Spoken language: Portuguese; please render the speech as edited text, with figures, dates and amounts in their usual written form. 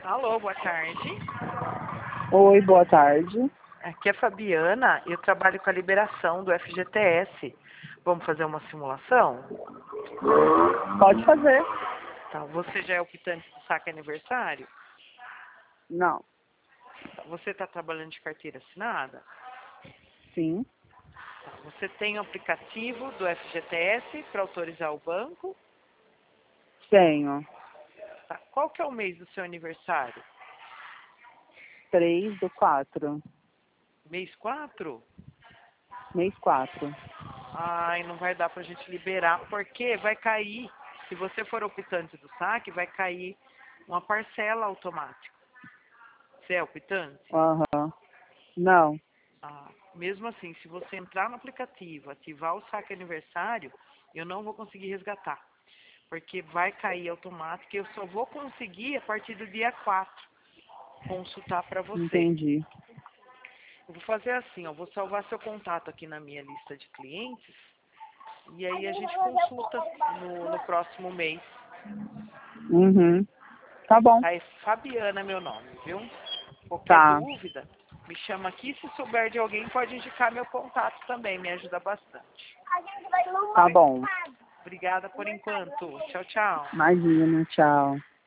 Alô, boa tarde. Oi, boa tarde. Aqui é a Fabiana, eu trabalho com a liberação do FGTS. Vamos fazer uma simulação? Pode fazer? Tá, você já é optante do saque aniversário? Não. Você está trabalhando de carteira assinada? Sim. Tá, você tem o aplicativo do FGTS para autorizar o banco? Tenho. Tá, qual que é o mês do seu aniversário? 3/4. Mês 4? Mês 4. Ai, não vai dar para a gente liberar, porque vai cair, se você for optante do saque, vai cair uma parcela automática. Você é optante? Aham. Não. Ah, mesmo assim, se você entrar no aplicativo, ativar o saque aniversário, eu não vou conseguir resgatar. Porque vai cair automático e eu só vou conseguir a partir do dia 4 consultar para você. Entendi. Eu vou fazer assim, ó, vou salvar seu contato aqui na minha lista de clientes e aí a gente consulta no próximo mês. Uhum. Tá bom. Aí, Fabiana é meu nome, viu? Qualquer Tá. dúvida, me chama aqui. Se souber de alguém, pode indicar meu contato também, me ajuda bastante. Tá bom. Obrigada por enquanto. Tchau, tchau. Imagina, tchau.